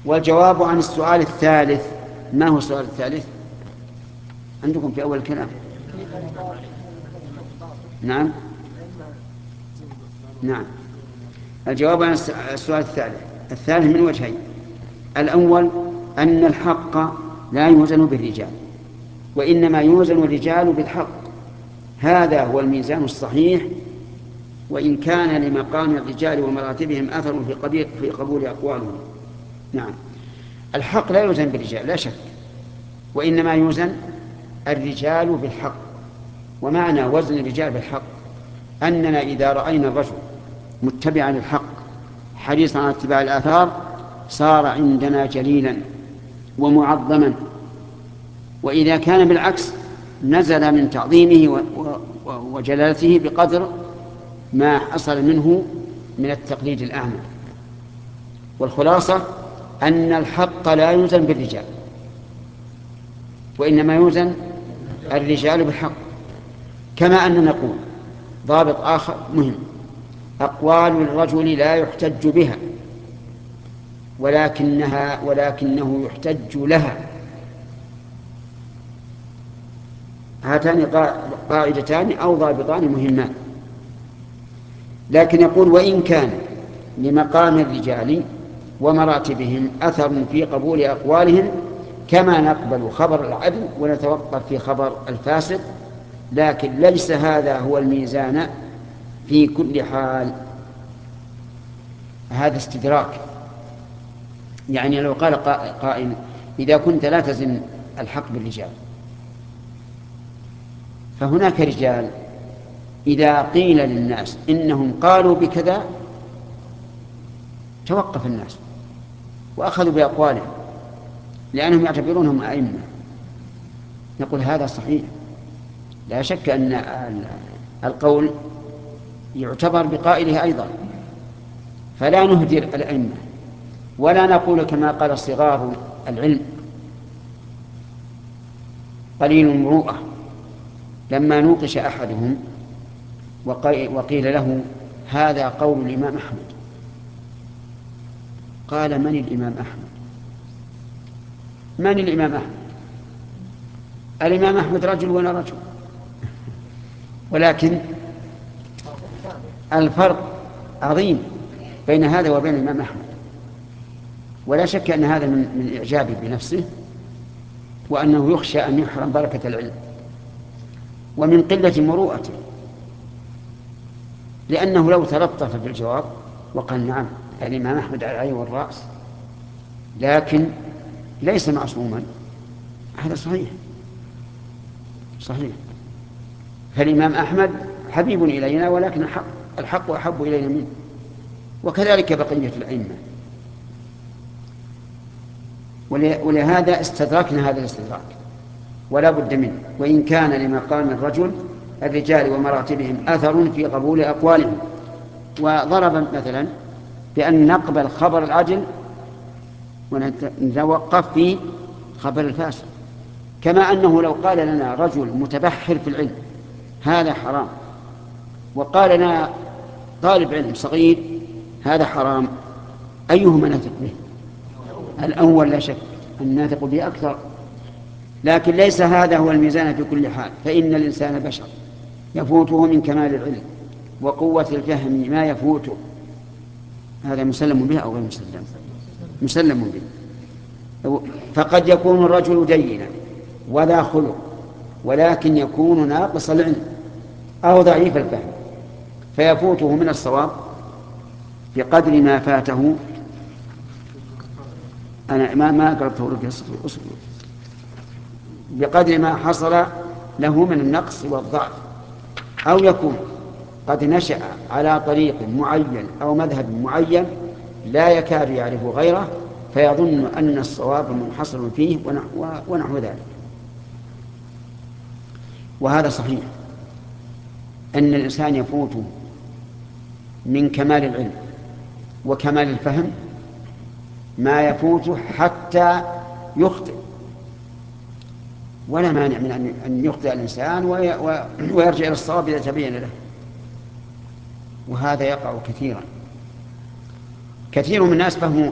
والجواب عن السؤال الثالث. ما هو السؤال الثالث عندكم في أول الكلام؟ نعم نعم. الجواب عن السؤال الثالث من وجهين. الأول أن الحق لا يوزن بالرجال، وإنما يوزن الرجال بالحق، هذا هو الميزان الصحيح، وإن كان لمقام الرجال ومراتبهم أثر في قبول أقوالهم. نعم، الحق لا يوزن بالرجال لا شك، وإنما يوزن الرجال بالحق. ومعنى وزن الرجال بالحق أننا إذا رأينا الرجل متبعا للحق حريصا على اتباع الآثار صار عندنا جليلا ومعظما، وإذا كان بالعكس نزل من تعظيمه وجلالته بقدر ما حصل منه من التقليد الأعمى. والخلاصة أن الحق لا يوزن بالرجال، وإنما يوزن الرجال بالحق. كما أن نقول ضابط آخر مهم: أقوال الرجل لا يحتج بها، ولكنه يحتج لها. هاتان قاعدتان أو ضابطان مهمان. لكن يقول وإن كان لمقام الرجال ومراتبهم أثر في قبول أقوالهم، كما نقبل خبر العدل ونتوقف في خبر الفاسد، لكن ليس هذا هو الميزان في كل حال. هذا استدراك، يعني لو قال قائل إذا كنت لا تزن الحق بالرجال، فهناك رجال إذا قيل للناس إنهم قالوا بكذا توقف الناس وأخذوا بأقوالهم لأنهم يعتبرونهم أئمة. نقول هذا صحيح، لا شك أن القول يعتبر بقائله أيضا، فلا نهدر الأئمة ولا نقول كما قال صغار العلم قليل المروءة لما نوقش أحدهم وقيل له هذا قول الإمام أحمد، قال من الإمام أحمد؟ من الإمام أحمد؟ الإمام أحمد رجل ولا رجل، ولكن الفرق عظيم بين هذا وبين الإمام أحمد. ولا شك أن هذا من إعجابه بنفسه، وأنه يخشى أن يحرم بركة العلم، ومن قلة مروءته، لأنه لو تلطف بالجواب وقال نعم الإمام أحمد على العين والرأس لكن ليس معصوما، هذا صحيح. فالإمام أحمد حبيب إلينا، ولكن الحق أحب إلينا منه، وكذلك بقية الأئمة. ولهذا استدركنا هذا الاستدراك ولا بد منه. وإن كان لمقام الرجال ومراتبهم أثر في قبول أقوالهم. وضرب مثلا بأن نقبل خبر العدل ونتوقف في خبر الفاسد، كما أنه لو قال لنا رجل متبحر في العلم هذا حرام، وقال لنا طالب علم صغير هذا حرام، أيهما نثق به؟ الأول لا شك أن نثق به أكثر. لكن ليس هذا هو الميزان في كل حال، فإن الإنسان بشر يفوته من كمال العلم وقوة الفهم ما يفوته، هذا مسلم به أو غير مسلم به. فقد يكون الرجل دينا وذا خلق، ولكن يكون ناقص العلم أو ضعيف الفهم، فيفوته من الصواب بقدر ما فاته. أنا ما قرأته لك، بقدر ما حصل له من النقص والضعف، أو يكون قد نشأ على طريق معين أو مذهب معين لا يكاد يعرف غيره، فيظن أن الصواب منحصر فيه ونحو ذلك. وهذا صحيح أن الإنسان يفوت من كمال العلم وكمال الفهم ما يفوت حتى يخطئ، ولا مانع من أن يخطئ الإنسان ويرجع إلى الصواب إذا تبين له. وهذا يقع كثيرا. كثير من الناس فهموا